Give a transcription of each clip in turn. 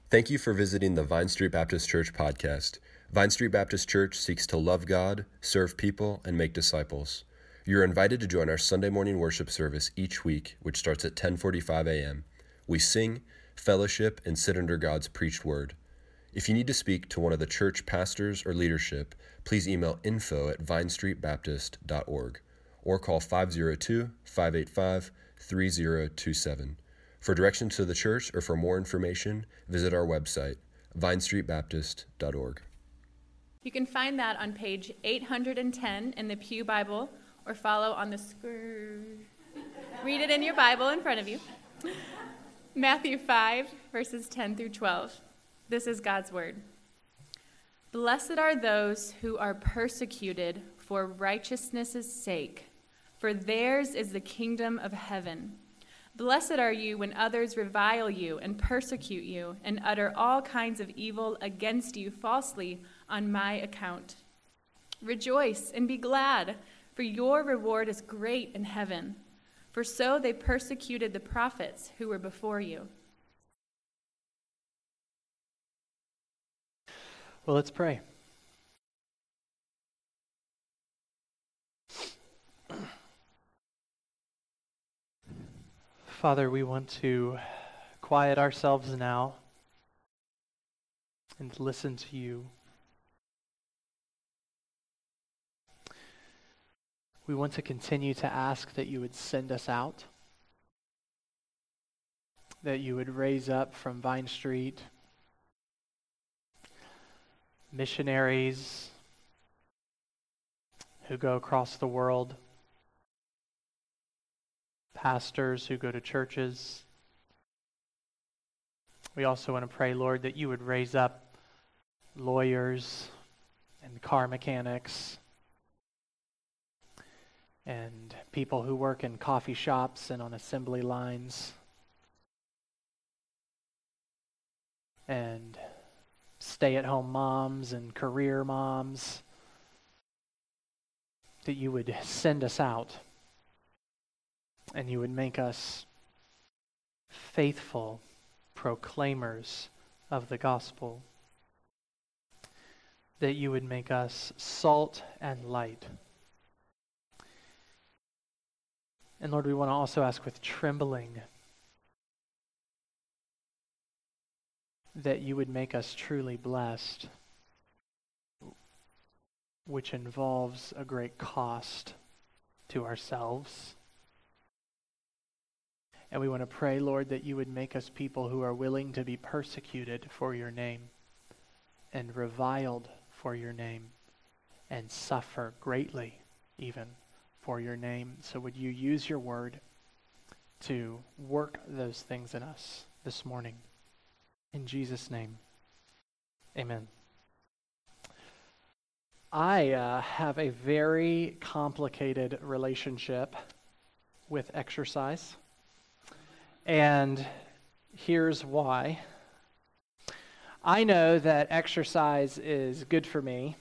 Thank you for visiting the Vine Street Baptist Church podcast. Vine Street Baptist Church seeks to love God, serve people, and make disciples. You're invited to join our Sunday morning worship service each week, which starts at 10:45 a.m. We sing, fellowship, and sit under God's preached word. If you need to speak to one of the church pastors or leadership, please email info@vinestreetbaptist.org or call 502-585-3027. For directions to the church or for more information, visit our website, vinestreetbaptist.org. You can find that on page 810 in the Pew Bible, or follow on the screen. Read it in your Bible in front of you. Matthew 5, verses 10 through 12. This is God's word. Blessed are those who are persecuted for righteousness' sake, for theirs is the kingdom of heaven. Blessed are you when others revile you and persecute you and utter all kinds of evil against you falsely on my account. Rejoice and be glad, for your reward is great in heaven. For so they persecuted the prophets who were before you. Well, let's pray. Father, we want to quiet ourselves now and listen to you. We want to continue to ask that you would send us out, that you would raise up from Vine Street missionaries who go across the world, pastors who go to churches. We also want to pray, Lord, that you would raise up lawyers and car mechanics and people who work in coffee shops and on assembly lines and stay-at-home moms and career moms, that you would send us out and you would make us faithful proclaimers of the gospel, that you would make us salt and light. And Lord, we want to also ask with trembling that you would make us truly blessed, which involves a great cost to ourselves. And we want to pray, Lord, that you would make us people who are willing to be persecuted for your name and reviled for your name and suffer greatly even for your name. So would you use your word to work those things in us this morning? In Jesus' name, amen. I have a very complicated relationship with exercise, and here's why. I know that exercise is good for me,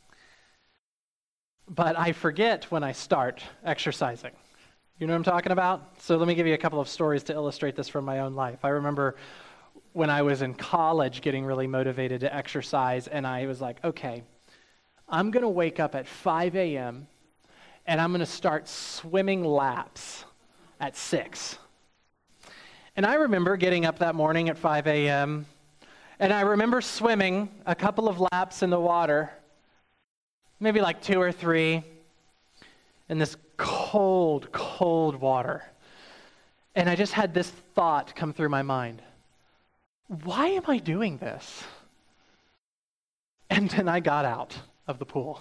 but I forget when I start exercising. You know what I'm talking about? So let me give you a couple of stories to illustrate this from my own life. I remember when I was in college getting really motivated to exercise, and I was like, okay, I'm going to wake up at 5 a.m. and I'm going to start swimming laps at 6. And I remember getting up that morning at 5 a.m. and I remember swimming a couple of laps in the water, maybe like 2 or 3, in this cold, cold water. And I just had this thought come through my mind. Why am I doing this? And then I got out of the pool.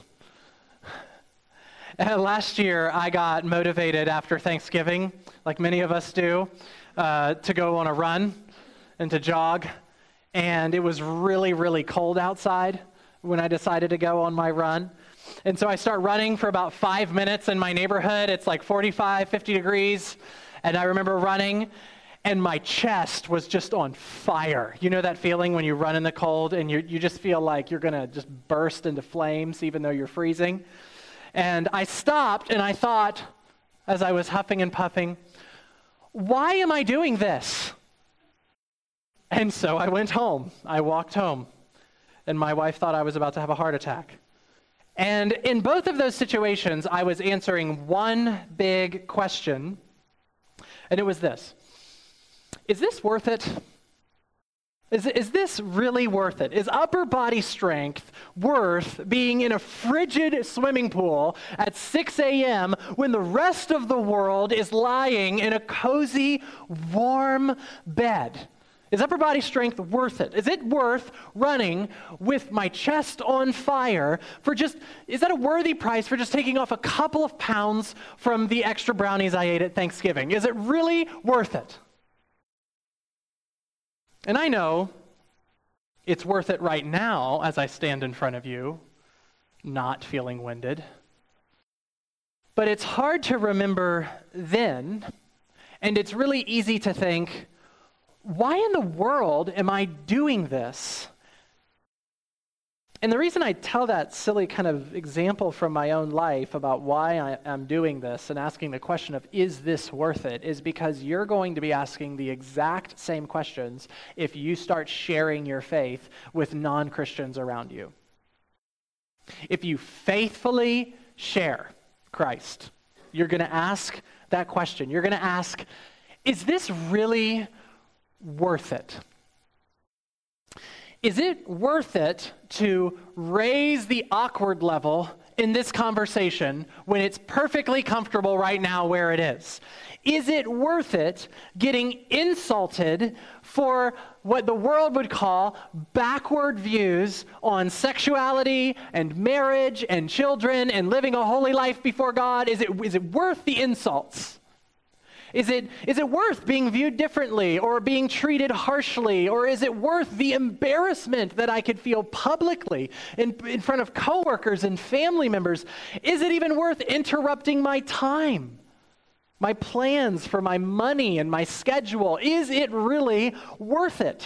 And last year, I got motivated after Thanksgiving, like many of us do, to go on a run and to jog. And it was really, really cold outside when I decided to go on my run. And so I start running for about 5 minutes in my neighborhood. It's like 45, 50 degrees. And I remember running, and my chest was just on fire. You know that feeling when you run in the cold and you just feel like you're going to just burst into flames even though you're freezing? And I stopped and I thought, as I was huffing and puffing, why am I doing this? And so I went home. I walked home. And my wife thought I was about to have a heart attack. And in both of those situations, I was answering one big question. And it was this: is this worth it? Is this really worth it? Is upper body strength worth being in a frigid swimming pool at 6 a.m. when the rest of the world is lying in a cozy, warm bed? Is upper body strength worth it? Is it worth running with my chest on fire is that a worthy price for just taking off a couple of pounds from the extra brownies I ate at Thanksgiving? Is it really worth it? And I know it's worth it right now as I stand in front of you, not feeling winded. But it's hard to remember then, and it's really easy to think, why in the world am I doing this? And the reason I tell that silly kind of example from my own life about why I'm doing this and asking the question of, is this worth it, is because you're going to be asking the exact same questions if you start sharing your faith with non-Christians around you. If you faithfully share Christ, you're going to ask that question. You're going to ask, is this really worth it? Is it worth it to raise the awkward level in this conversation when it's perfectly comfortable right now where it is? Is it worth it getting insulted for what the world would call backward views on sexuality and marriage and children and living a holy life before God? Is it worth the insults? Is it worth being viewed differently or being treated harshly? Or is it worth the embarrassment that I could feel publicly in front of coworkers and family members? Is it even worth interrupting my time, my plans for my money and my schedule? Is it really worth it?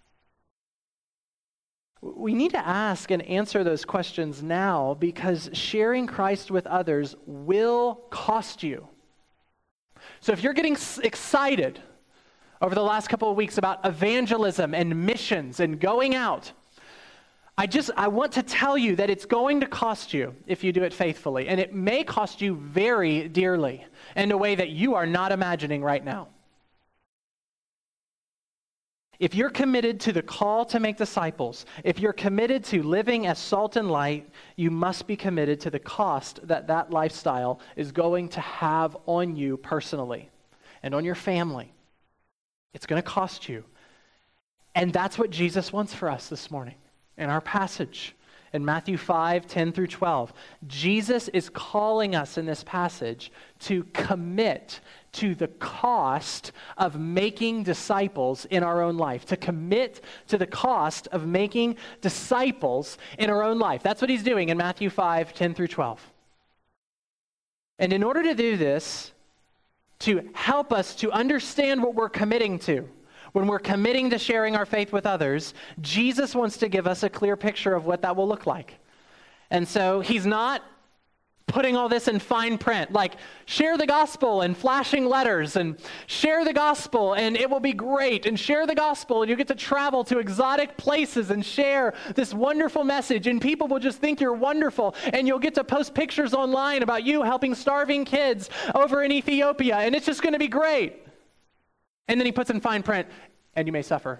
We need to ask and answer those questions now, because sharing Christ with others will cost you. So if you're getting excited over the last couple of weeks about evangelism and missions and going out, I want to tell you that it's going to cost you if you do it faithfully. And it may cost you very dearly in a way that you are not imagining right now. If you're committed to the call to make disciples, if you're committed to living as salt and light, you must be committed to the cost that lifestyle is going to have on you personally and on your family. It's going to cost you. And that's what Jesus wants for us this morning in our passage. In Matthew 5, 10 through 12, Jesus is calling us in this passage to commit to the cost of making disciples in our own life, to commit to the cost of making disciples in our own life. That's what he's doing in Matthew 5, 10 through 12. And in order to do this, to help us to understand what we're committing to, when we're committing to sharing our faith with others, Jesus wants to give us a clear picture of what that will look like. And so he's not putting all this in fine print, like share the gospel and flashing letters and share the gospel and it will be great, and share the gospel and you get to travel to exotic places and share this wonderful message and people will just think you're wonderful and you'll get to post pictures online about you helping starving kids over in Ethiopia and it's just going to be great. And then he puts in fine print, and you may suffer.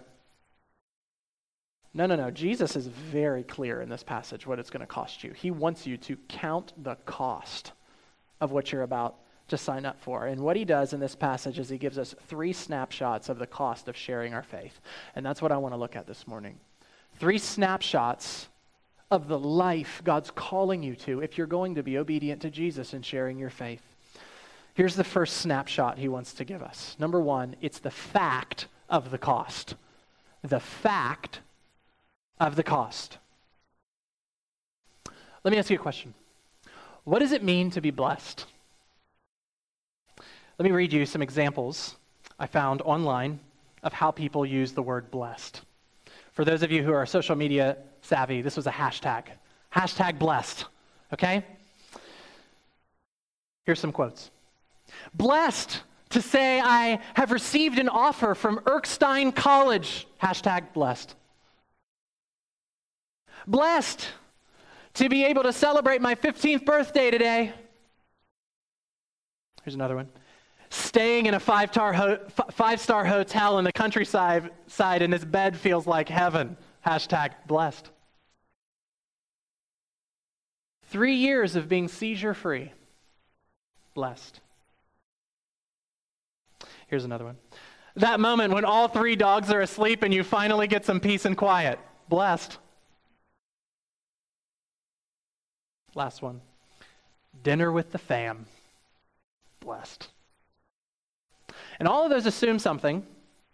No. Jesus is very clear in this passage what it's going to cost you. He wants you to count the cost of what you're about to sign up for. And what he does in this passage is he gives us 3 snapshots of the cost of sharing our faith. And that's what I want to look at this morning. 3 snapshots of the life God's calling you to if you're going to be obedient to Jesus in sharing your faith. Here's the first snapshot he wants to give us. Number 1, it's the fact of the cost. The fact of the cost. Let me ask you a question. What does it mean to be blessed? Let me read you some examples I found online of how people use the word blessed. For those of you who are social media savvy, this was a hashtag. Hashtag blessed. Okay? Here's some quotes. Blessed to say I have received an offer from Erskine College, #blessed. Blessed to be able to celebrate my 15th birthday today. Here's another one. Staying in a five-star hotel in the countryside and this bed feels like heaven, #blessed. 3 years of being seizure-free, blessed. Here's another one. That moment when all 3 dogs are asleep and you finally get some peace and quiet, blessed. Last one. Dinner with the fam, blessed. And all of those assume something.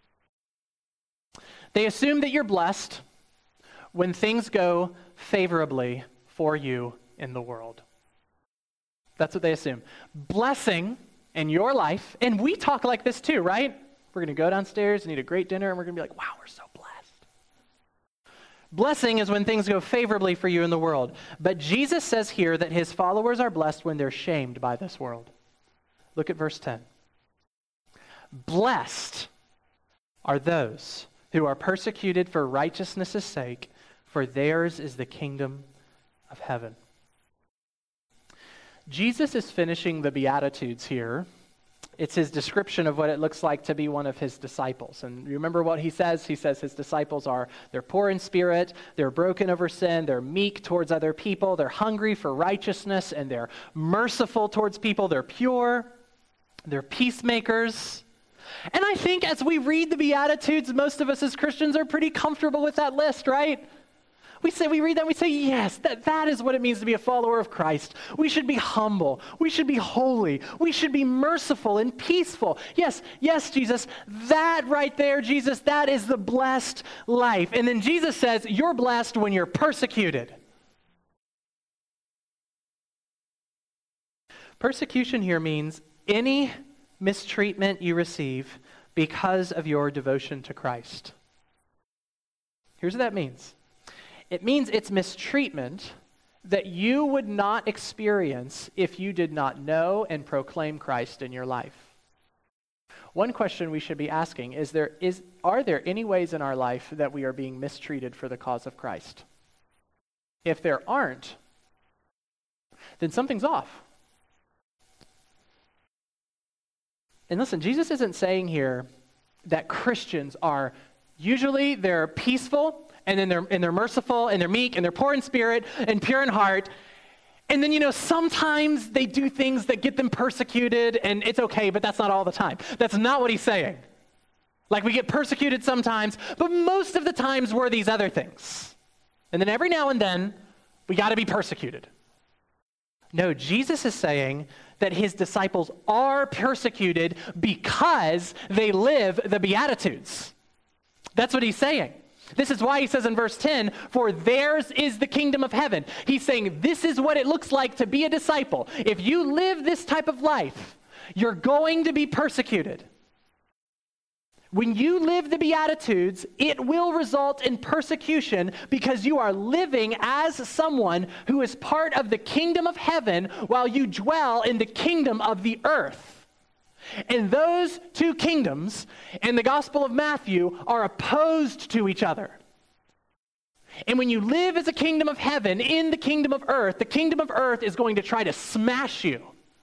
They assume that you're blessed when things go favorably for you in the world. That's what they assume. Blessing in your life, and we talk like this too, right? We're going to go downstairs and eat a great dinner, and we're going to be like, wow, we're so blessed. Blessing is when things go favorably for you in the world. But Jesus says here that his followers are blessed when they're shamed by this world. Look at verse 10. Blessed are those who are persecuted for righteousness' sake, for theirs is the kingdom of heaven. Jesus is finishing the Beatitudes here. It's his description of what it looks like to be one of his disciples. And you remember what he says? He says his disciples they're poor in spirit, they're broken over sin, they're meek towards other people, they're hungry for righteousness, and they're merciful towards people, they're pure, they're peacemakers. And I think as we read the Beatitudes, most of us as Christians are pretty comfortable with that list, right? We read that and we say, yes, that is what it means to be a follower of Christ. We should be humble. We should be holy. We should be merciful and peaceful. Yes, Jesus, that right there, Jesus, that is the blessed life. And then Jesus says, you're blessed when you're persecuted. Persecution here means any mistreatment you receive because of your devotion to Christ. Here's what that means. It means it's mistreatment that you would not experience if you did not know and proclaim Christ in your life. One question we should be asking are there any ways in our life that we are being mistreated for the cause of Christ? If there aren't, then something's off. And listen, Jesus isn't saying here that Christians are usually they're peaceful, and then they're merciful, and they're meek, and they're poor in spirit, and pure in heart. And then, sometimes they do things that get them persecuted, and it's okay, but that's not all the time. That's not what he's saying. Like, we get persecuted sometimes, but most of the times we're these other things. And then every now and then, we got to be persecuted. No, Jesus is saying that his disciples are persecuted because they live the Beatitudes. That's what he's saying. This is why he says in verse 10, for theirs is the kingdom of heaven. He's saying this is what it looks like to be a disciple. If you live this type of life, you're going to be persecuted. When you live the Beatitudes, it will result in persecution because you are living as someone who is part of the kingdom of heaven while you dwell in the kingdom of the earth. And those two kingdoms in the Gospel of Matthew are opposed to each other. And when you live as a kingdom of heaven in the kingdom of earth is going to try to smash you,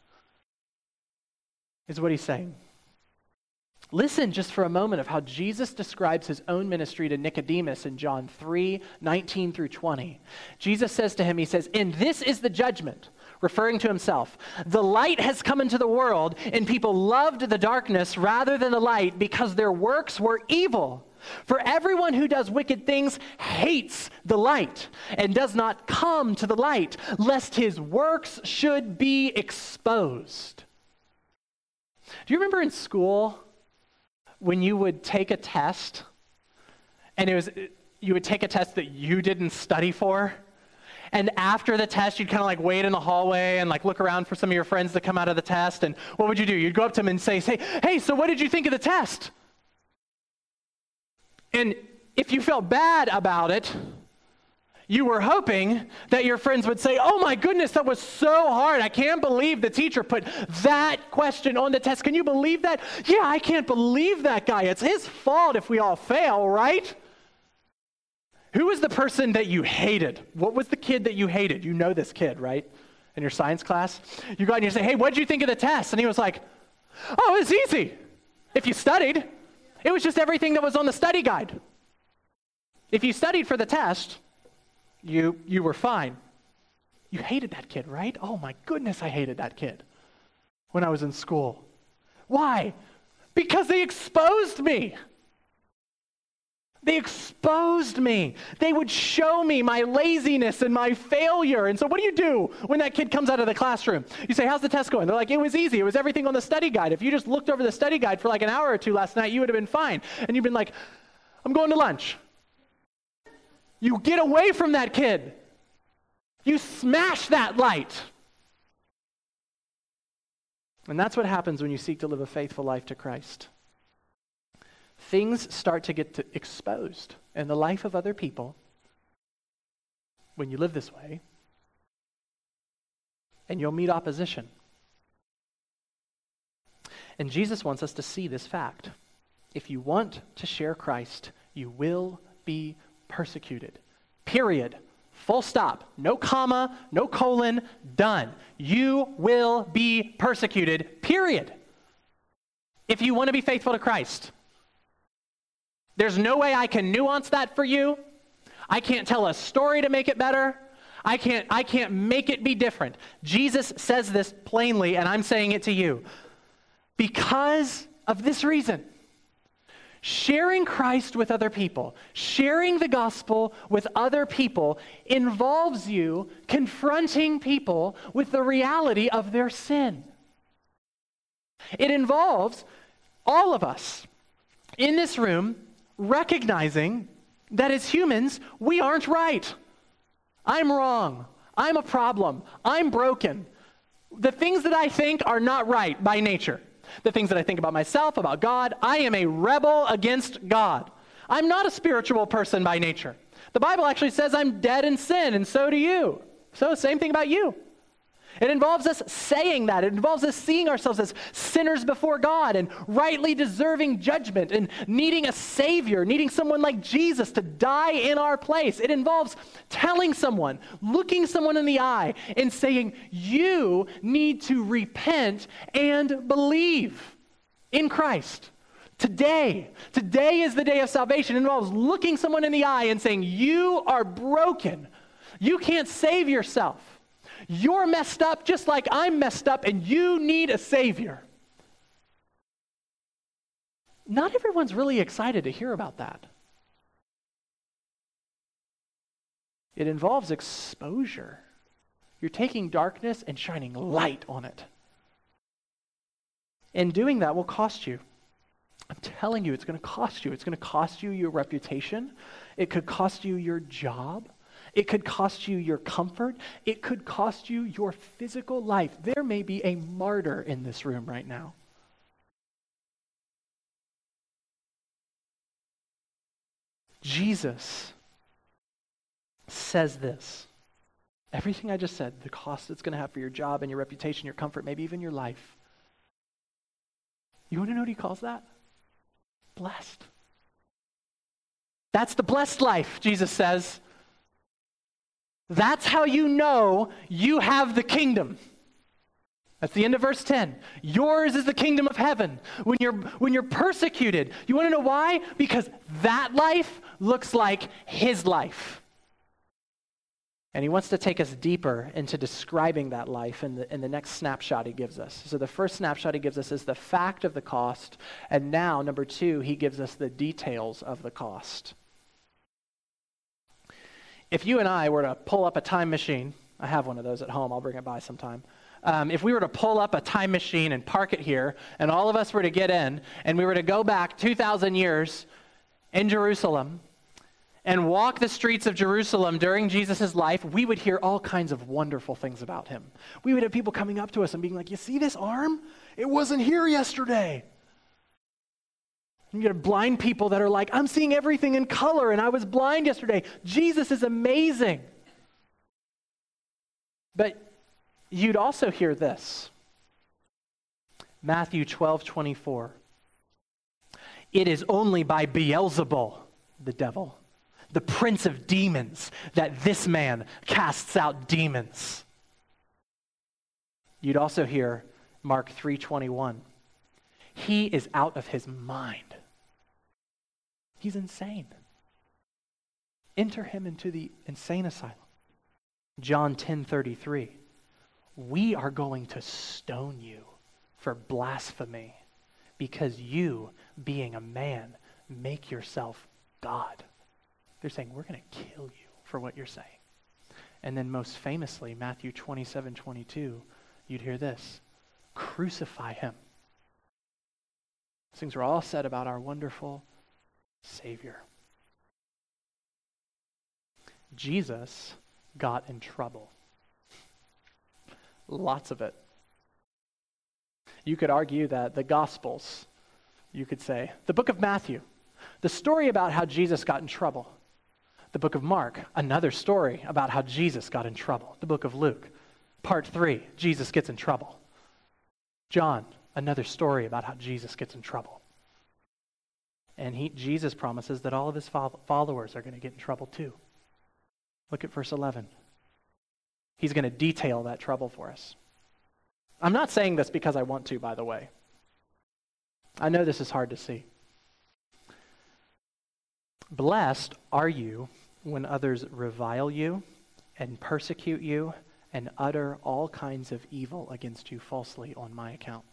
is what he's saying. Listen just for a moment of how Jesus describes his own ministry to Nicodemus in John 3:19 through 20. Jesus says to him, he says, and this is the judgment, referring to himself. The light has come into the world, and people loved the darkness rather than the light because their works were evil. For everyone who does wicked things hates the light and does not come to the light, lest his works should be exposed. Do you remember in school when you would take a test, and you would take a test that you didn't study for? And after the test, you'd kind of like wait in the hallway and like look around for some of your friends to come out of the test. And what would you do? You'd go up to them and say, hey, so what did you think of the test? And if you felt bad about it, You were hoping that your friends would say, oh my goodness, that was so hard. I can't believe the teacher put that question on the test. Can you believe that? Yeah, I can't believe that guy. It's his fault if we all fail, right? Who was the person that you hated? What was the kid that you hated? You know this kid, right? In your science class. You go out and you say, hey, what did you think of the test? And he was like, oh, it was easy. If you studied, it was just everything that was on the study guide. If you studied for the test, you were fine. You hated that kid, right? Oh my goodness, I hated that kid when I was in school. Why? Because they exposed me. They exposed me. They would show me my laziness and my failure. And so what do when that kid comes out of the classroom? You say, how's the test going? They're like, it was easy. It was everything on the study guide. If you just looked over the study guide for like an hour or two last night, you would have been fine. And you've been like, I'm going to lunch. You get away from that kid. You smash that light. And that's what happens when you seek to live a faithful life to Christ. Things start to get exposed in the life of other people when you live this way, and you'll meet opposition. And Jesus wants us to see this fact. If you want to share Christ, you will be persecuted. Period. Full stop. No comma, no colon, done. You will be persecuted. Period. If you want to be faithful to Christ. There's no way I can nuance that for you. I can't tell a story to make it better. I can't make it be different. Jesus says this plainly, and I'm saying it to you. Because of this reason. Sharing Christ with other people, sharing the gospel with other people involves you confronting people with the reality of their sin. It involves all of us in this room recognizing that as humans, we aren't right. I'm wrong. I'm a problem. I'm broken. The things that I think are not right by nature. The things that I think about myself, about God, I am a rebel against God. I'm not a spiritual person by nature. The Bible actually says I'm dead in sin, and so do you. So same thing about you. It involves us saying that. It involves us seeing ourselves as sinners before God and rightly deserving judgment and needing a Savior, needing someone like Jesus to die in our place. It involves telling someone, looking someone in the eye and saying, you need to repent and believe in Christ. Today is the day of salvation. It involves looking someone in the eye and saying, you are broken. You can't save yourself. You're messed up just like I'm messed up, and you need a Savior. Not everyone's really excited to hear about that. It involves exposure. You're taking darkness and shining light on it. And doing that will cost you. I'm telling you, it's going to cost you. It's going to cost you your reputation. It could cost you your job. It could cost you your comfort. It could cost you your physical life. There may be a martyr in this room right now. Jesus says this. Everything I just said, the cost it's going to have for your job and your reputation, your comfort, maybe even your life. You want to know what he calls that? Blessed. That's the blessed life, Jesus says. That's how you know you have the kingdom. That's the end of verse 10. Yours is the kingdom of heaven. When you're persecuted, you want to know why? Because that life looks like his life. And he wants to take us deeper into describing that life in the next snapshot he gives us. So the first snapshot he gives us is the fact of the cost. And now, number 2, he gives us the details of the cost. If you and I were to pull up a time machine, I have one of those at home, I'll bring it by sometime. If we were to pull up a time machine and park it here, and all of us were to get in, and we were to go back 2,000 years in Jerusalem, and walk the streets of Jerusalem during Jesus' life, we would hear all kinds of wonderful things about him. We would have people coming up to us and being like, you see this arm? It wasn't here yesterday. And you have blind people that are like, I'm seeing everything in color and I was blind yesterday. Jesus is amazing. But you'd also hear this. Matthew 12:24. It is only by Beelzebul, the devil, the prince of demons, that this man casts out demons. You'd also hear Mark 3:21. He is out of his mind. He's insane. Enter him into the insane asylum. John 10:33. We are going to stone you for blasphemy because you, being a man, make yourself God. They're saying, we're going to kill you for what you're saying. And then most famously, Matthew 27:22, you'd hear this. Crucify him. These things were all said about our wonderful Savior. Jesus got in trouble. Lots of it. You could argue that the Gospels, you could say, the book of Matthew, the story about how Jesus got in trouble. The book of Mark, another story about how Jesus got in trouble. The book of Luke, part 3, Jesus gets in trouble. John, another story about how Jesus gets in trouble. And Jesus promises that all of his followers are going to get in trouble too. Look at verse 11. He's going to detail that trouble for us. I'm not saying this because I want to, by the way. I know this is hard to see. Blessed are you when others revile you and persecute you and utter all kinds of evil against you falsely on my account.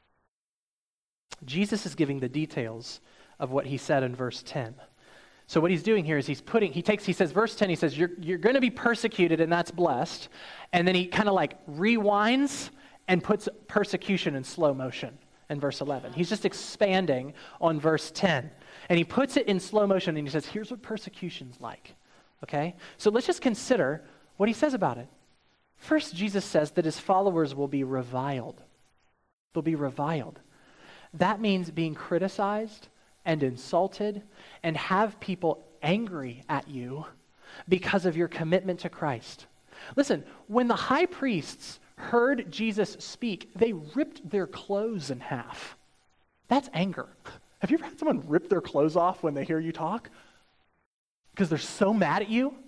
Jesus is giving the details of what he said in verse 10. So what he's doing here is he says, verse 10, he says, you're going to be persecuted and that's blessed. And then he kind of like rewinds and puts persecution in slow motion in verse 11. He's just expanding on verse 10. And he puts it in slow motion and he says, here's what persecution's like. Okay? So let's just consider what he says about it. First, Jesus says that his followers will be reviled. They'll be reviled. That means being criticized and insulted and have people angry at you because of your commitment to Christ. Listen, when the high priests heard Jesus speak, they ripped their clothes in half. That's anger. Have you ever had someone rip their clothes off when they hear you talk? Because they're so mad at you?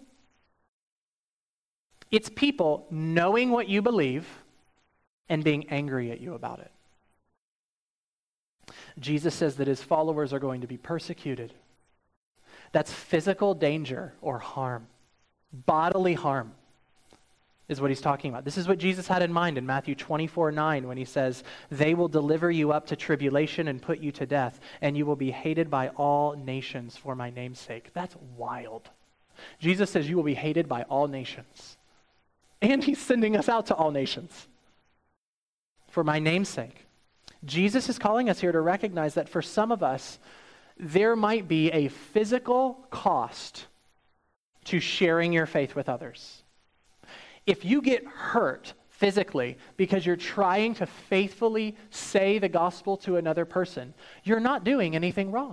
It's people knowing what you believe and being angry at you about it. Jesus says that his followers are going to be persecuted. That's physical danger or harm. Bodily harm is what he's talking about. This is what Jesus had in mind in Matthew 24:9 when he says, they will deliver you up to tribulation and put you to death, and you will be hated by all nations for my name's sake. That's wild. Jesus says you will be hated by all nations. And he's sending us out to all nations for my name's sake. Jesus is calling us here to recognize that for some of us, there might be a physical cost to sharing your faith with others. If you get hurt physically because you're trying to faithfully say the gospel to another person, you're not doing anything wrong.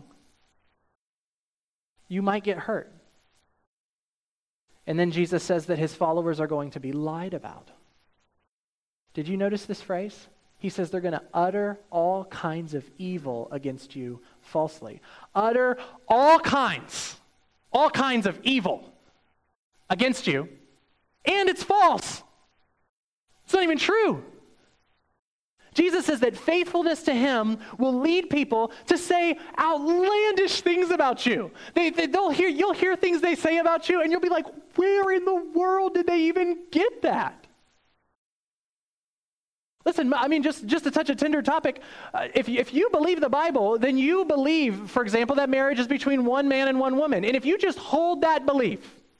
You might get hurt. And then Jesus says that his followers are going to be lied about. Did you notice this phrase? He says they're going to utter all kinds of evil against you falsely. Utter all kinds of evil against you, and it's false. It's not even true. Jesus says that faithfulness to him will lead people to say outlandish things about you. You'll hear things they say about you, and you'll be like, where in the world did they even get that? Listen, I mean, just to touch a tender topic, if you believe the Bible, then you believe, for example, that marriage is between one man and one woman. And if you just hold that belief,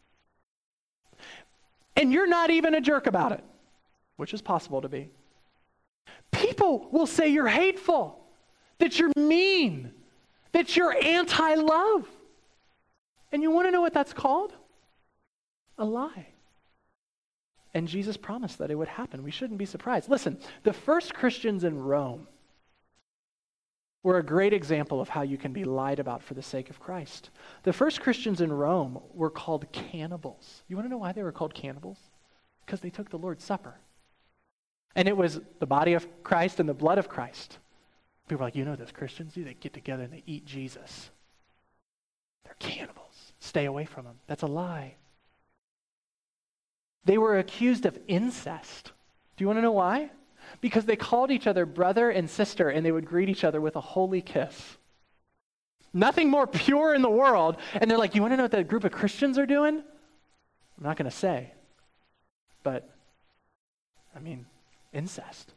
and you're not even a jerk about it, which is possible to be, people will say you're hateful, that you're mean, that you're anti-love. And you want to know what that's called? A lie. And Jesus promised that it would happen. We shouldn't be surprised. Listen, the first Christians in Rome were a great example of how you can be lied about for the sake of Christ. The first Christians in Rome were called cannibals. You want to know why they were called cannibals? Because they took the Lord's Supper. And it was the body of Christ and the blood of Christ. People are like, those Christians, they get together and they eat Jesus. They're cannibals. Stay away from them. That's a lie. They were accused of incest. Do you want to know why? Because they called each other brother and sister, and they would greet each other with a holy kiss. Nothing more pure in the world. And they're like, you want to know what that group of Christians are doing? I'm not going to say. But, incest.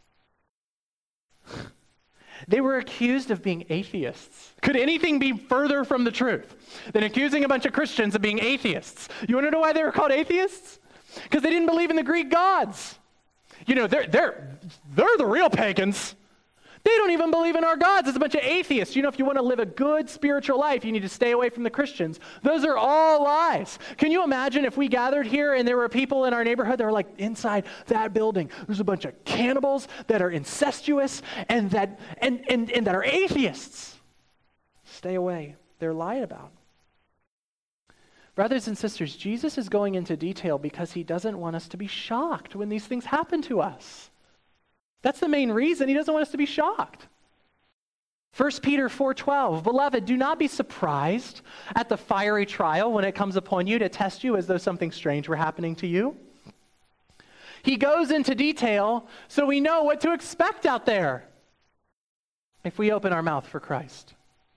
They were accused of being atheists. Could anything be further from the truth than accusing a bunch of Christians of being atheists? You want to know why they were called atheists? Because they didn't believe in the Greek gods. They're the real pagans. They don't even believe in our gods. It's a bunch of atheists. If you want to live a good spiritual life, you need to stay away from the Christians. Those are all lies. Can you imagine if we gathered here and there were people in our neighborhood that were like, inside that building, there's a bunch of cannibals that are incestuous and that are atheists. Stay away. They're lied about. Brothers and sisters, Jesus is going into detail because he doesn't want us to be shocked when these things happen to us. That's the main reason. He doesn't want us to be shocked. 1 Peter 4:12, beloved, do not be surprised at the fiery trial when it comes upon you to test you as though something strange were happening to you. He goes into detail so we know what to expect out there if we open our mouth for Christ.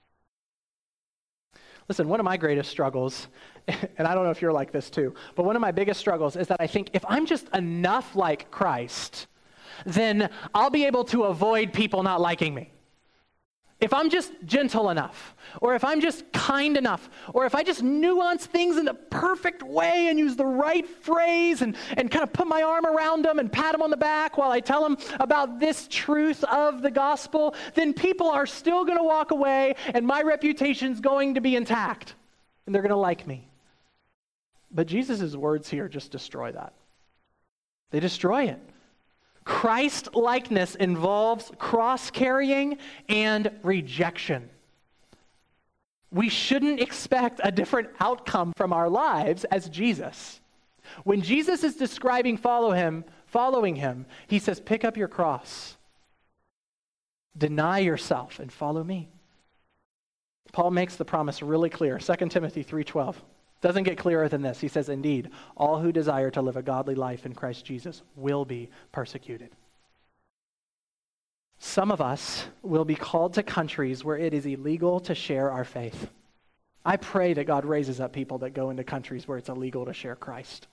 Listen, one of my greatest struggles, and I don't know if you're like this too, but one of my biggest struggles is that I think if I'm just enough like Christ, then I'll be able to avoid people not liking me. If I'm just gentle enough, or if I'm just kind enough, or if I just nuance things in the perfect way and use the right phrase and kind of put my arm around them and pat them on the back while I tell them about this truth of the gospel, then people are still going to walk away and my reputation's going to be intact and they're going to like me. But Jesus' words here just destroy that. They destroy it. Christ-likeness involves cross-carrying and rejection. We shouldn't expect a different outcome from our lives as Jesus. When Jesus is describing following him, he says, pick up your cross, deny yourself, and follow me. Paul makes the promise really clear. 2 Timothy 3:12. Doesn't get clearer than this. He says, indeed, all who desire to live a godly life in Christ Jesus will be persecuted. Some of us will be called to countries where it is illegal to share our faith. I pray that God raises up people that go into countries where it's illegal to share Christ.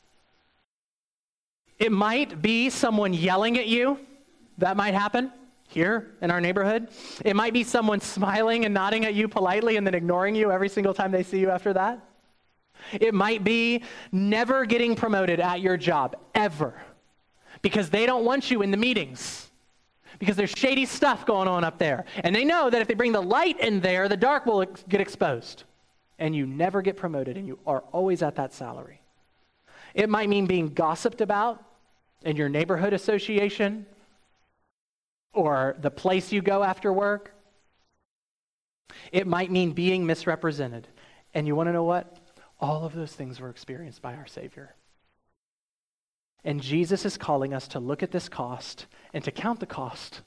It might be someone yelling at you. That might happen here in our neighborhood. It might be someone smiling and nodding at you politely and then ignoring you every single time they see you after that. It might be never getting promoted at your job, ever, because they don't want you in the meetings, because there's shady stuff going on up there. And they know that if they bring the light in there, the dark will get exposed. And you never get promoted, and you are always at that salary. It might mean being gossiped about in your neighborhood association or the place you go after work. It might mean being misrepresented. And you want to know what? All of those things were experienced by our Savior. And Jesus is calling us to look at this cost and to count the cost.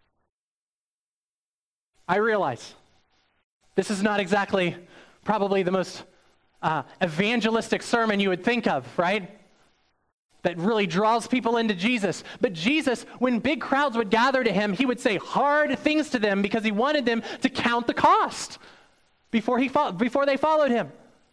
I realize this is not exactly probably the most evangelistic sermon you would think of, right? That really draws people into Jesus. But Jesus, when big crowds would gather to him, he would say hard things to them because he wanted them to count the cost before they followed him.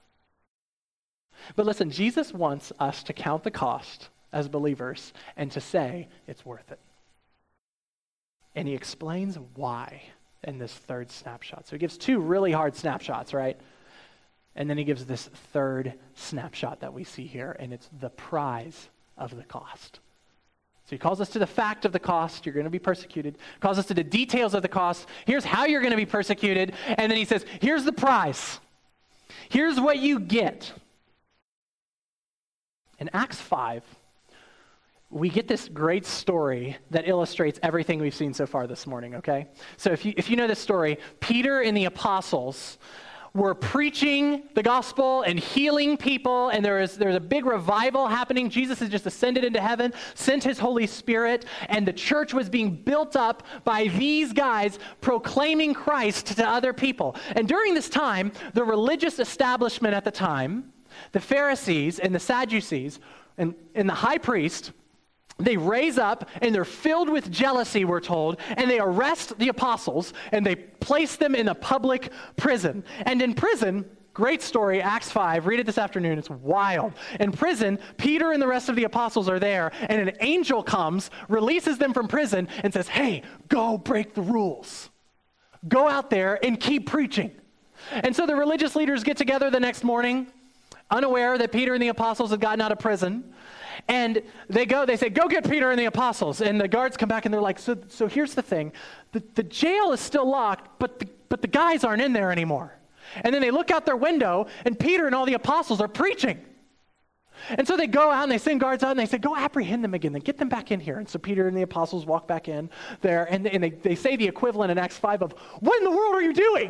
But listen, Jesus wants us to count the cost as believers and to say it's worth it. And he explains why in this third snapshot. So he gives two really hard snapshots, right? And then he gives this third snapshot that we see here, and it's the prize of the cost. So he calls us to the fact of the cost. You're going to be persecuted. Calls us to the details of the cost. Here's how you're going to be persecuted. And then he says, here's the prize. Here's what you get. In Acts 5, we get this great story that illustrates everything we've seen so far this morning, okay? So if you know this story, Peter and the apostles were preaching the gospel and healing people, and there's a big revival happening. Jesus has just ascended into heaven, sent his Holy Spirit, and the church was being built up by these guys proclaiming Christ to other people. And during this time, the religious establishment at the time, the Pharisees and the Sadducees and the high priest, they raise up and they're filled with jealousy, we're told, and they arrest the apostles and they place them in a public prison. And in prison, great story, Acts 5, read it this afternoon, it's wild. In prison, Peter and the rest of the apostles are there, and an angel comes, releases them from prison, and says, hey, go break the rules. Go out there and keep preaching. And so the religious leaders get together the next morning, unaware that Peter and the apostles had gotten out of prison. And they say, go get Peter and the apostles. And the guards come back and they're like, so here's the thing. The jail is still locked, but the guys aren't in there anymore. And then they look out their window and Peter and all the apostles are preaching. And so they go out and they send guards out and they say, go apprehend them again, then get them back in here. And so Peter and the apostles walk back in there and they say the equivalent in Acts 5 of, what in the world are you doing?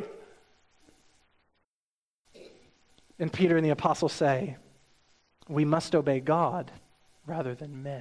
And Peter and the apostles say, we must obey God rather than men.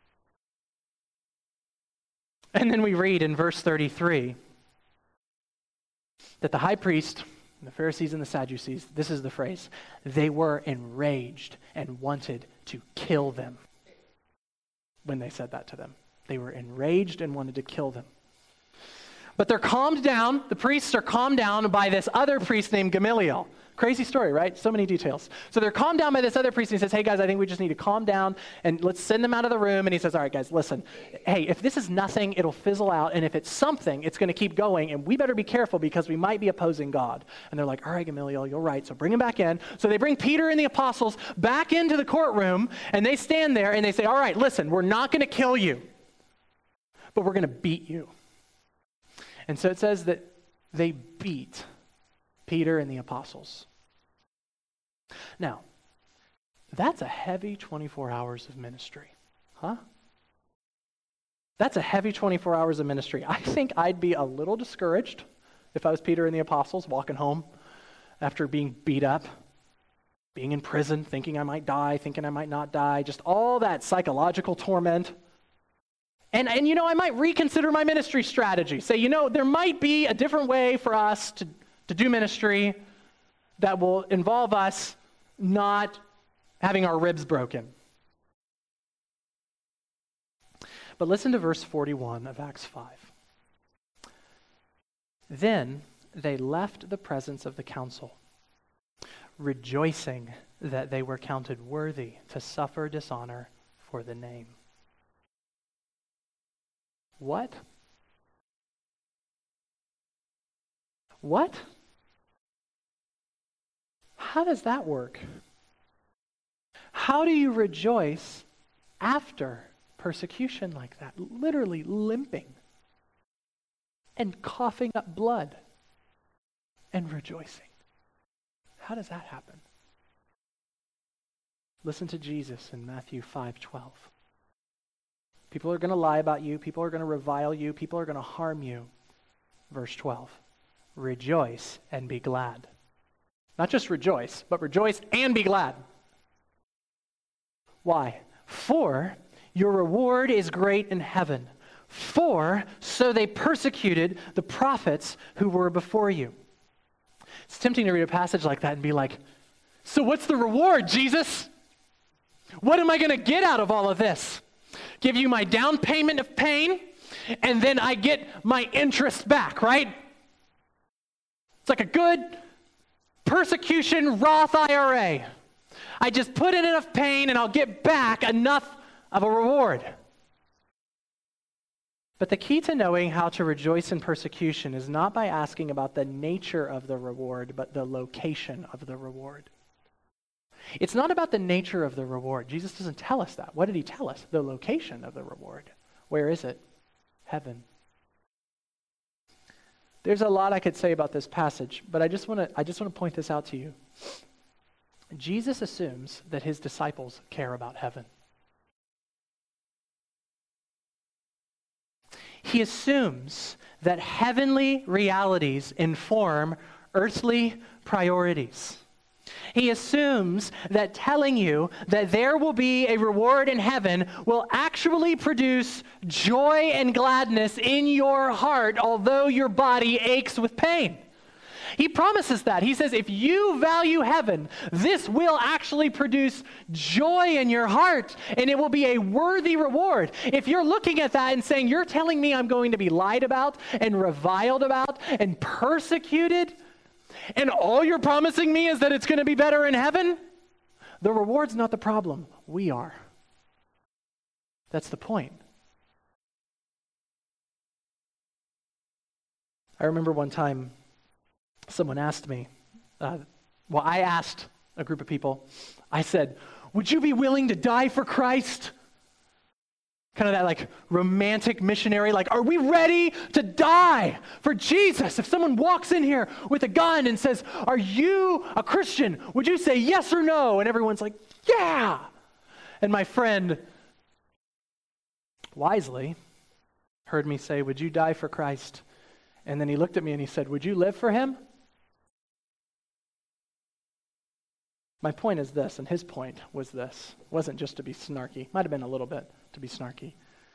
And then we read in verse 33 that the high priest, and the Pharisees and the Sadducees, this is the phrase, they were enraged and wanted to kill them when they said that to them. They were enraged and wanted to kill them. But they're calmed down, the priests are calmed down by this other priest named Gamaliel. Crazy story, right? So many details. So they're calmed down by this other priest, and he says, hey guys, I think we just need to calm down, and let's send them out of the room. And he says, all right guys, listen, hey, if this is nothing, it'll fizzle out, and if it's something, it's going to keep going, and we better be careful because we might be opposing God. And they're like, all right, Gamaliel, you're right, so bring him back in. So they bring Peter and the apostles back into the courtroom, and they stand there, and they say, all right, listen, we're not going to kill you, but we're going to beat you. And so it says that they beat Peter and the apostles. Now, that's a heavy 24 hours of ministry, huh? That's a heavy 24 hours of ministry. I think I'd be a little discouraged if I was Peter and the apostles walking home after being beat up, being in prison, thinking I might die, thinking I might not die, just all that psychological torment. And I might reconsider my ministry strategy. Say, there might be a different way for us to do ministry that will involve us not having our ribs broken. But listen to verse 41 of Acts 5. Then they left the presence of the council, rejoicing that they were counted worthy to suffer dishonor for the name. What? What? How does that work? How do you rejoice after persecution like that? Literally limping and coughing up blood and rejoicing. How does that happen? Listen to Jesus in Matthew 5:12. People are going to lie about you. People are going to revile you. People are going to harm you. Verse 12. Rejoice and be glad. Not just rejoice, but rejoice and be glad. Why? For your reward is great in heaven. For so they persecuted the prophets who were before you. It's tempting to read a passage like that and be like, so what's the reward, Jesus? What am I going to get out of all of this? Give you my down payment of pain, and then I get my interest back, right? It's like a good persecution Roth IRA. I just put in enough pain and I'll get back enough of a reward. But the key to knowing how to rejoice in persecution is not by asking about the nature of the reward, but the location of the reward. It's not about the nature of the reward. Jesus doesn't tell us that. What did he tell us? The location of the reward. Where is it? Heaven. There's a lot I could say about this passage, but I just want to point this out to you. Jesus assumes that his disciples care about heaven. he assumes that heavenly realities inform earthly priorities. He assumes that telling you that there will be a reward in heaven will actually produce joy and gladness in your heart, although your body aches with pain. He promises that. He says, if you value heaven, this will actually produce joy in your heart, and it will be a worthy reward. If you're looking at that and saying, you're telling me I'm going to be lied about and reviled about and persecuted, and all you're promising me is that it's going to be better in heaven, the reward's not the problem. We are. That's the point. I remember one time someone asked me, I asked a group of people, I said, would you be willing to die for Christ? Kind of that like romantic missionary, like, are we ready to die for Jesus? If someone walks in here with a gun and says, are you a Christian? Would you say yes or no? And everyone's like, yeah. And my friend wisely heard me say, would you die for Christ? And then he looked at me and he said, would you live for him? My point is this, and his point was this. It wasn't just to be snarky. Might have been a little bit to be snarky.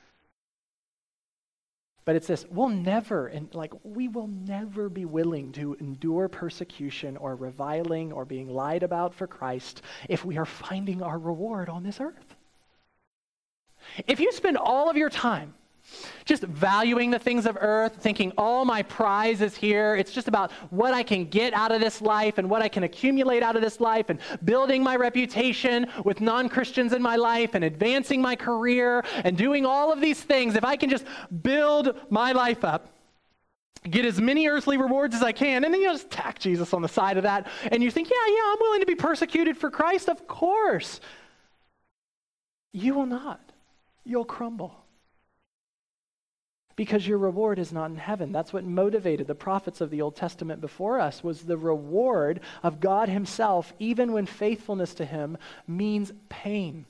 But it's this, we will never be willing to endure persecution or reviling or being lied about for Christ if we are finding our reward on this earth. If you spend all of your time just valuing the things of earth, thinking all my prize is here, it's just about what I can get out of this life and what I can accumulate out of this life and building my reputation with non-Christians in my life and advancing my career and doing all of these things, if I can just build my life up, get as many earthly rewards as I can, and then you just tack Jesus on the side of that, and you think, yeah, I'm willing to be persecuted for Christ, of course. You will not. You'll crumble. Because your reward is not in heaven. That's what motivated the prophets of the Old Testament before us, was the reward of God himself, even when faithfulness to him means pain.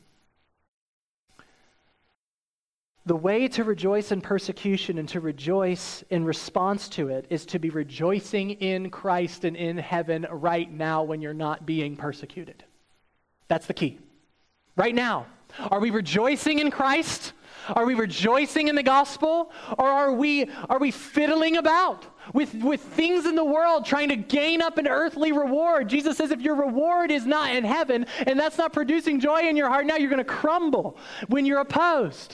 The way to rejoice in persecution and to rejoice in response to it is to be rejoicing in Christ and in heaven right now when you're not being persecuted. That's the key. Right now. Are we rejoicing in Christ? Are we rejoicing in the gospel? Or are we fiddling about with things in the world trying to gain up an earthly reward? Jesus says if your reward is not in heaven and that's not producing joy in your heart, now you're going to crumble when you're opposed.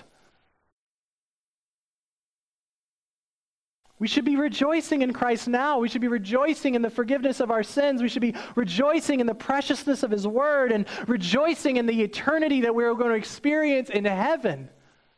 We should be rejoicing in Christ now. We should be rejoicing in the forgiveness of our sins. We should be rejoicing in the preciousness of his word and rejoicing in the eternity that we're going to experience in heaven.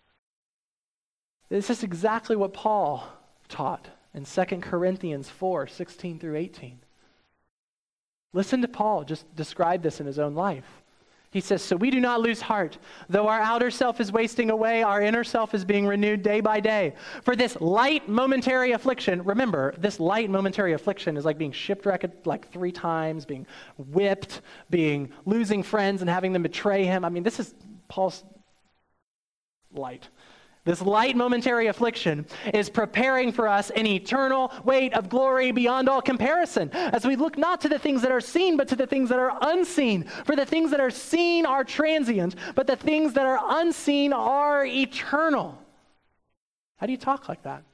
This is exactly what Paul taught in 2 Corinthians 4:16 through 18. Listen to Paul just describe this in his own life. He says, so we do not lose heart. Though our outer self is wasting away, our inner self is being renewed day by day. For this light momentary affliction, remember, this light momentary affliction is like being shipwrecked like 3 times, being whipped, losing friends and having them betray him. I mean, this is Paul's light. This light momentary affliction is preparing for us an eternal weight of glory beyond all comparison, as we look not to the things that are seen, but to the things that are unseen. For the things that are seen are transient, but the things that are unseen are eternal. How do you talk like that?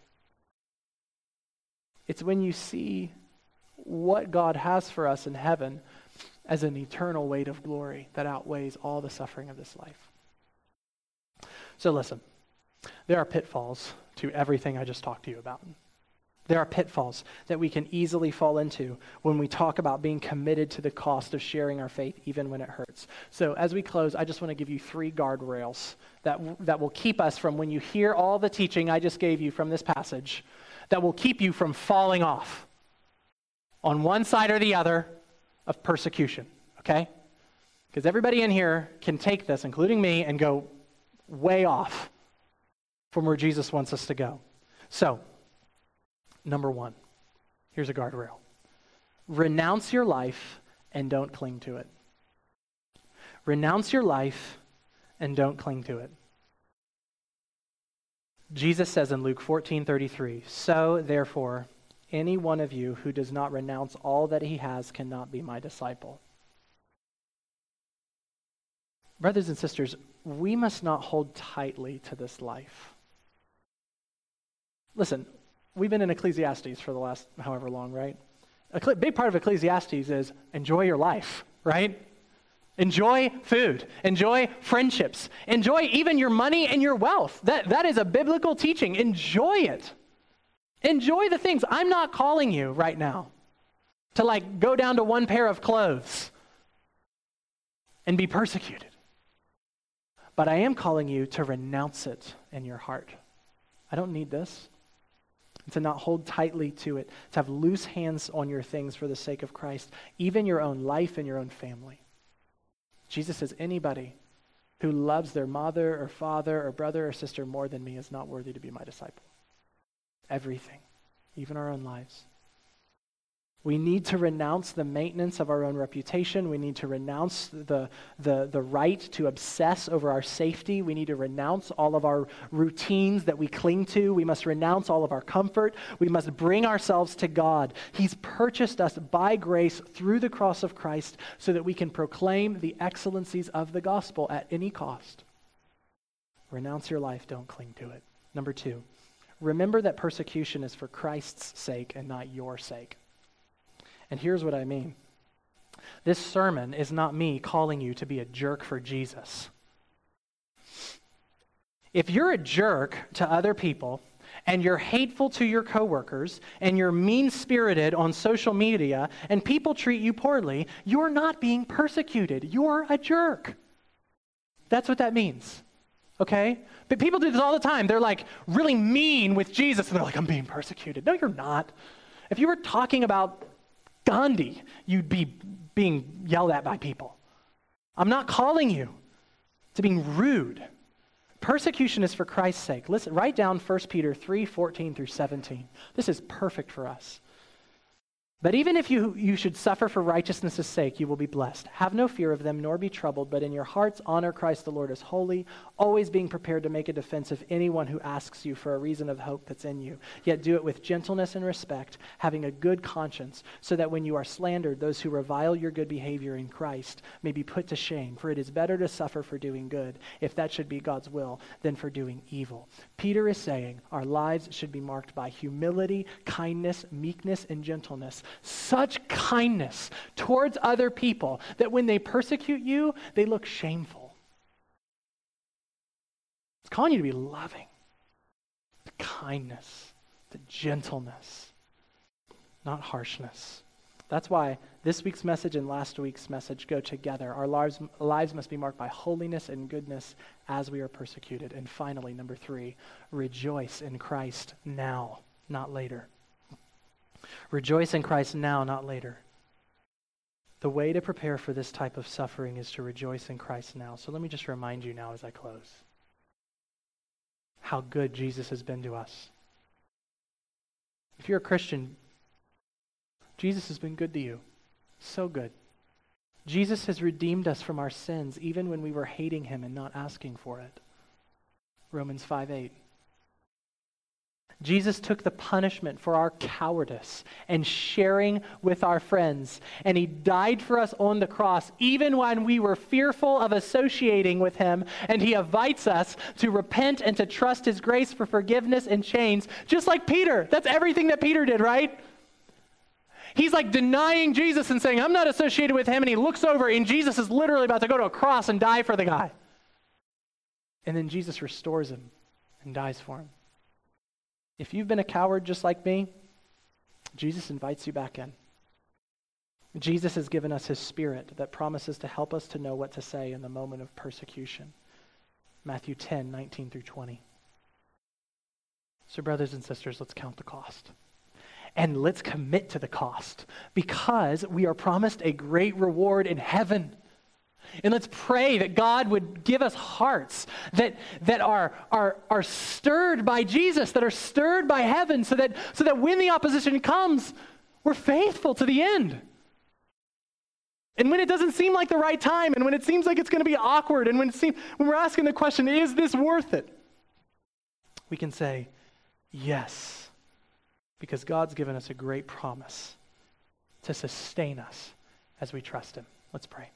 It's when you see what God has for us in heaven as an eternal weight of glory that outweighs all the suffering of this life. So listen. There are pitfalls to everything I just talked to you about. There are pitfalls that we can easily fall into when we talk about being committed to the cost of sharing our faith even when it hurts. So as we close, I just want to give you 3 guardrails that will keep us from, when you hear all the teaching I just gave you from this passage, that will keep you from falling off on one side or the other of persecution, okay? Because everybody in here can take this, including me, and go way off from where Jesus wants us to go. So, number 1, here's a guardrail. Renounce your life and don't cling to it. Renounce your life and don't cling to it. Jesus says in Luke 14:33, "So therefore, any one of you who does not renounce all that he has cannot be my disciple." Brothers and sisters, we must not hold tightly to this life. Listen, we've been in Ecclesiastes for the last however long, right? A big part of Ecclesiastes is enjoy your life, right? Enjoy food, enjoy friendships, enjoy even your money and your wealth. That is a biblical teaching. Enjoy it. Enjoy the things. I'm not calling you right now to go down to one pair of clothes and be persecuted. But I am calling you to renounce it in your heart. I don't need this. To not hold tightly to it, to have loose hands on your things for the sake of Christ, even your own life and your own family. Jesus says anybody who loves their mother or father or brother or sister more than me is not worthy to be my disciple. Everything, even our own lives. We need to renounce the maintenance of our own reputation. We need to renounce the right to obsess over our safety. We need to renounce all of our routines that we cling to. We must renounce all of our comfort. We must bring ourselves to God. He's purchased us by grace through the cross of Christ so that we can proclaim the excellencies of the gospel at any cost. Renounce your life, don't cling to it. Number 2, remember that persecution is for Christ's sake and not your sake. And here's what I mean. This sermon is not me calling you to be a jerk for Jesus. If you're a jerk to other people and you're hateful to your coworkers and you're mean-spirited on social media and people treat you poorly, you're not being persecuted. You're a jerk. That's what that means. Okay? But people do this all the time. They're really mean with Jesus and they're like, I'm being persecuted. No, you're not. If you were talking about Gandhi, you'd be being yelled at by people. I'm not calling you to being rude. Persecution is for Christ's sake. Listen, write down 1 Peter 3:14 through 17. This is perfect for us. But even if you should suffer for righteousness' sake, you will be blessed. Have no fear of them, nor be troubled, but in your hearts honor Christ the Lord as holy, always being prepared to make a defense of anyone who asks you for a reason of hope that's in you. Yet do it with gentleness and respect, having a good conscience, so that when you are slandered, those who revile your good behavior in Christ may be put to shame. For it is better to suffer for doing good, if that should be God's will, than for doing evil. Peter is saying our lives should be marked by humility, kindness, meekness, and gentleness. Such kindness towards other people that when they persecute you, they look shameful. It's calling you to be loving, to kindness, to gentleness, not harshness. That's why this week's message and last week's message go together. Our lives must be marked by holiness and goodness as we are persecuted. And finally, number 3, rejoice in Christ now, not later. Rejoice in Christ now, not later. The way to prepare for this type of suffering is to rejoice in Christ now. So let me just remind you now as I close how good Jesus has been to us. If you're a Christian, Jesus has been good to you. So good. Jesus has redeemed us from our sins even when we were hating him and not asking for it. Romans 5:8. Jesus took the punishment for our cowardice and sharing with our friends, and he died for us on the cross even when we were fearful of associating with him, and he invites us to repent and to trust his grace for forgiveness and change, just like Peter. That's everything that Peter did, right? He's denying Jesus and saying, I'm not associated with him, and he looks over and Jesus is literally about to go to a cross and die for the guy. And then Jesus restores him and dies for him. If you've been a coward just like me, Jesus invites you back in. Jesus has given us his Spirit that promises to help us to know what to say in the moment of persecution. Matthew 10:19 through 20. So brothers and sisters, let's count the cost. And let's commit to the cost, because we are promised a great reward in heaven. And let's pray that God would give us hearts that are stirred by Jesus, that are stirred by heaven, so that when the opposition comes, we're faithful to the end. And when it doesn't seem like the right time, and when it seems like it's going to be awkward, and when we're asking the question, is this worth it? we can say yes, because God's given us a great promise to sustain us as we trust him. Let's pray.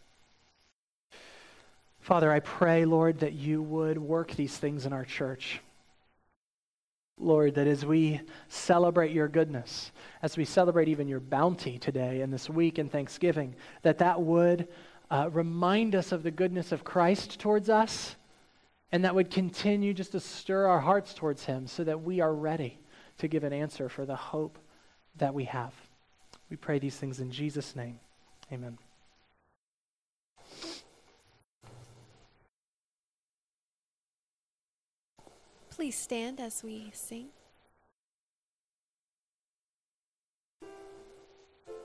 Father, I pray, Lord, that you would work these things in our church. Lord, that as we celebrate your goodness, as we celebrate even your bounty today and this week in Thanksgiving, that would remind us of the goodness of Christ towards us, and that would continue just to stir our hearts towards him so that we are ready to give an answer for the hope that we have. We pray these things in Jesus' name. Amen. Please stand as we sing.